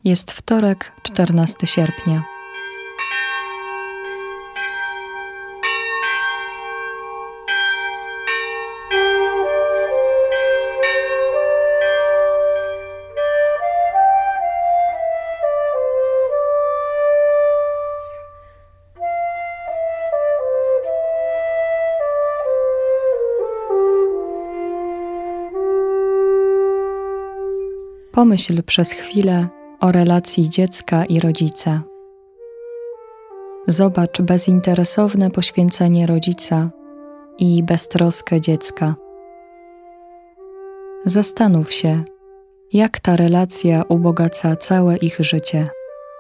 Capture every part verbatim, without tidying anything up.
Jest wtorek, czternastego sierpnia. Pomyśl przez chwilę o relacji dziecka i rodzica. Zobacz bezinteresowne poświęcenie rodzica i beztroskę dziecka. Zastanów się, jak ta relacja ubogaca całe ich życie.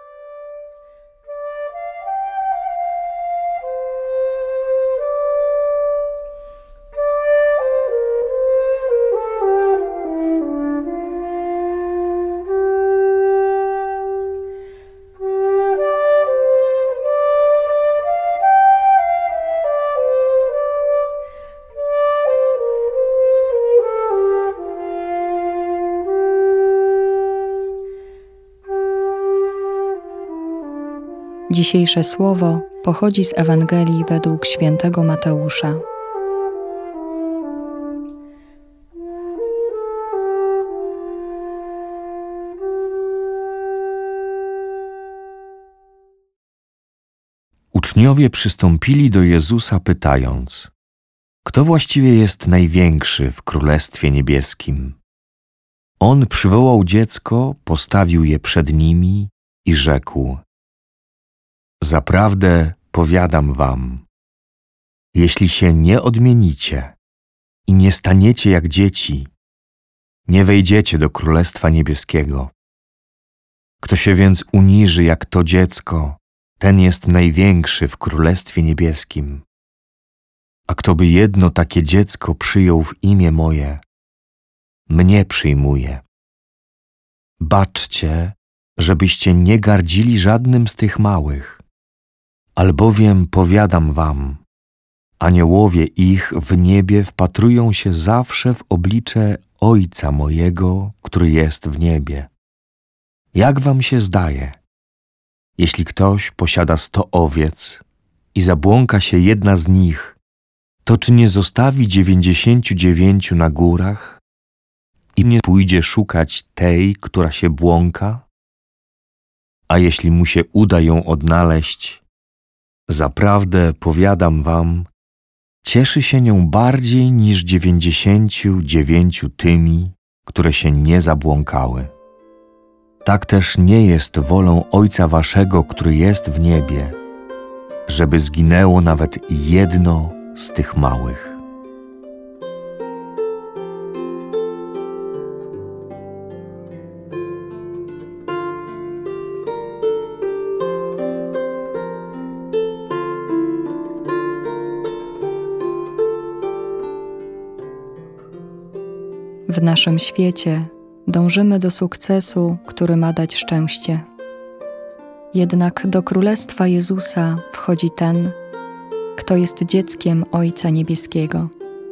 Dzisiejsze słowo pochodzi z Ewangelii według świętego Mateusza. Uczniowie przystąpili do Jezusa pytając: kto właściwie jest największy w Królestwie Niebieskim? On przywołał dziecko, postawił je przed nimi i rzekł: zaprawdę powiadam wam, jeśli się nie odmienicie i nie staniecie jak dzieci, nie wejdziecie do Królestwa Niebieskiego. Kto się więc uniży jak to dziecko, ten jest największy w Królestwie Niebieskim. A kto by jedno takie dziecko przyjął w imię moje, mnie przyjmuje. Baczcie, żebyście nie gardzili żadnym z tych małych. Albowiem powiadam wam, aniołowie ich w niebie wpatrują się zawsze w oblicze Ojca mojego, który jest w niebie. Jak wam się zdaje, jeśli ktoś posiada sto owiec i zabłąka się jedna z nich, to czy nie zostawi dziewięćdziesięciu dziewięciu na górach i nie pójdzie szukać tej, która się błąka? A jeśli mu się uda ją odnaleźć, zaprawdę powiadam wam, cieszy się nią bardziej niż dziewięćdziesięciu dziewięciu tymi, które się nie zabłąkały. Tak też nie jest wolą Ojca waszego, który jest w niebie, żeby zginęło nawet jedno z tych małych. W naszym świecie dążymy do sukcesu, który ma dać szczęście. Jednak do Królestwa Jezusa wchodzi ten, kto jest dzieckiem Ojca Niebieskiego.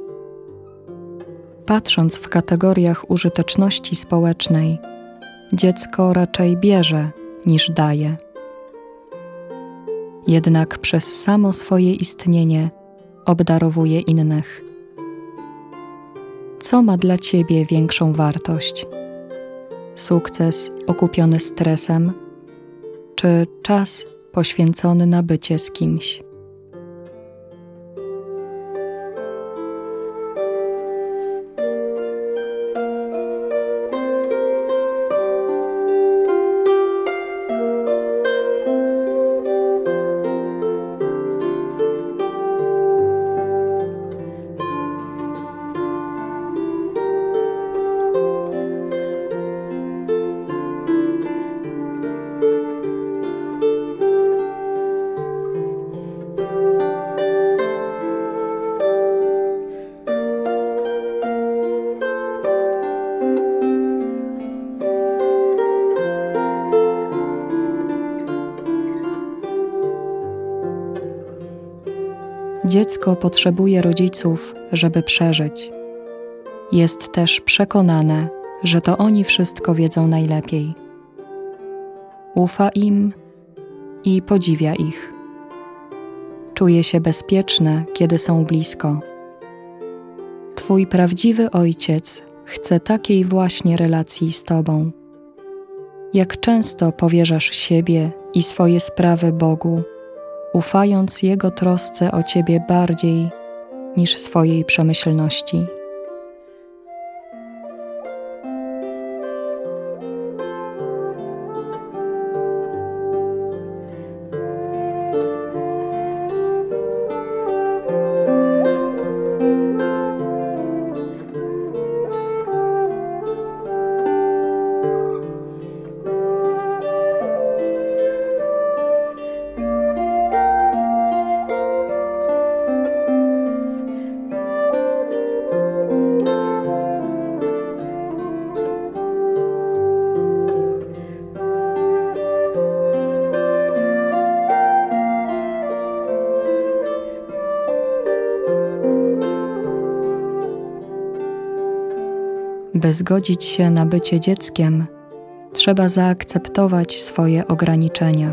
Patrząc w kategoriach użyteczności społecznej, dziecko raczej bierze niż daje. Jednak przez samo swoje istnienie obdarowuje innych. Co ma dla ciebie większą wartość? Sukces okupiony stresem, czy czas poświęcony na bycie z kimś? Dziecko potrzebuje rodziców, żeby przeżyć. Jest też przekonane, że to oni wszystko wiedzą najlepiej. ufa im i podziwia ich. Czuje się bezpieczne, kiedy są blisko. Twój prawdziwy Ojciec chce takiej właśnie relacji z Tobą. Jak często powierzasz siebie i swoje sprawy Bogu, ufając Jego trosce o Ciebie bardziej niż swojej przemyślności. By zgodzić się na bycie dzieckiem, trzeba zaakceptować swoje ograniczenia.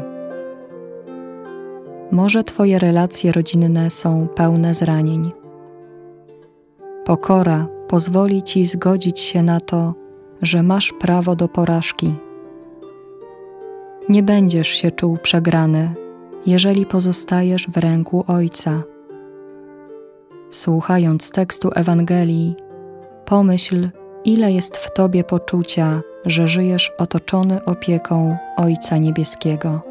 Może Twoje relacje rodzinne są pełne zranień. Pokora pozwoli Ci zgodzić się na to, że masz prawo do porażki. Nie będziesz się czuł przegrany, jeżeli pozostajesz w ręku Ojca. Słuchając tekstu Ewangelii, pomyśl, ile jest w Tobie poczucia, że żyjesz otoczony opieką Ojca Niebieskiego.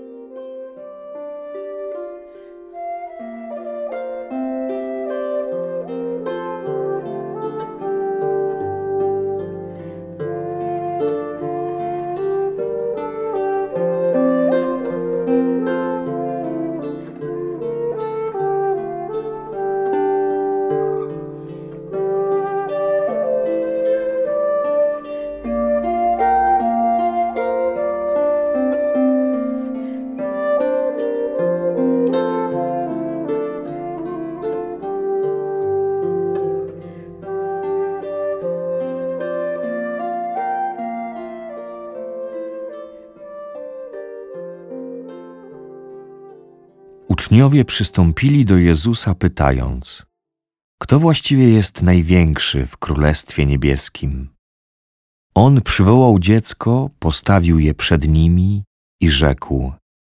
Uczniowie przystąpili do Jezusa pytając: kto właściwie jest największy w Królestwie Niebieskim? On przywołał dziecko, postawił je przed nimi i rzekł: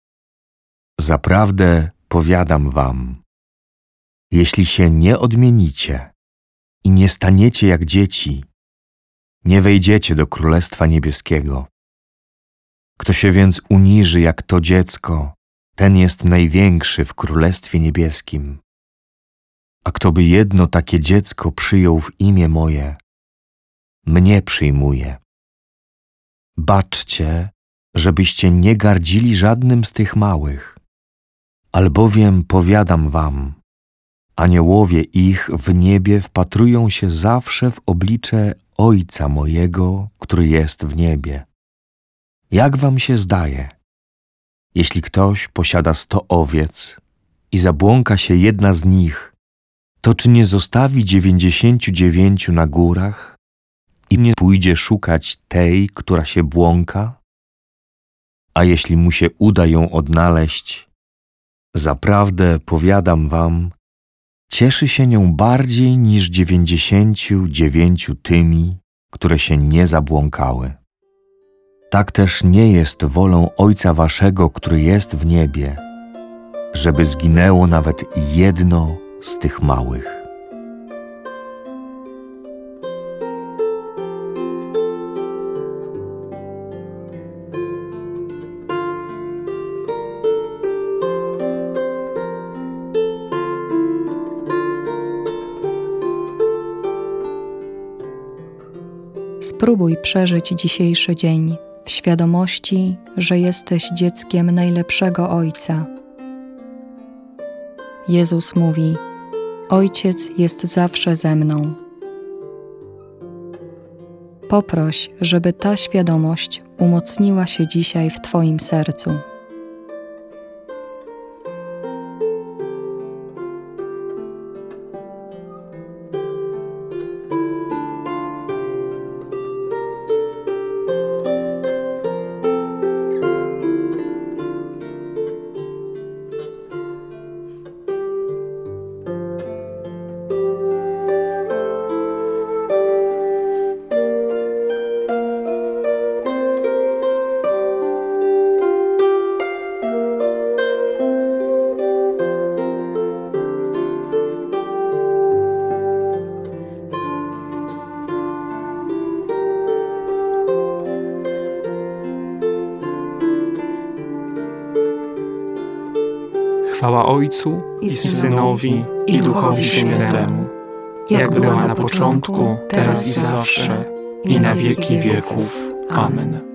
zaprawdę powiadam wam, jeśli się nie odmienicie i nie staniecie jak dzieci, nie wejdziecie do Królestwa Niebieskiego. Kto się więc uniży jak to dziecko, ten jest największy w Królestwie Niebieskim. A kto by jedno takie dziecko przyjął w imię moje, mnie przyjmuje. Baczcie, żebyście nie gardzili żadnym z tych małych, albowiem powiadam wam, aniołowie ich w niebie wpatrują się zawsze w oblicze Ojca mojego, który jest w niebie. Jak wam się zdaje, jeśli ktoś posiada sto owiec i zabłąka się jedna z nich, to czy nie zostawi dziewięćdziesięciu dziewięciu na górach i nie pójdzie szukać tej, która się błąka? A jeśli mu się uda ją odnaleźć, zaprawdę powiadam wam, cieszy się nią bardziej niż dziewięćdziesięciu dziewięciu tymi, które się nie zabłąkały. Tak też nie jest wolą Ojca waszego, który jest w niebie, żeby zginęło nawet jedno z tych małych. Spróbuj przeżyć dzisiejszy dzień w świadomości, że jesteś dzieckiem najlepszego Ojca. Jezus mówi: Ojciec jest zawsze ze mną. Poproś, żeby ta świadomość umocniła się dzisiaj w Twoim sercu. Chwała Ojcu i Synowi i Duchowi Świętemu, jak była na początku, teraz i zawsze, i na wieki wieków. Amen.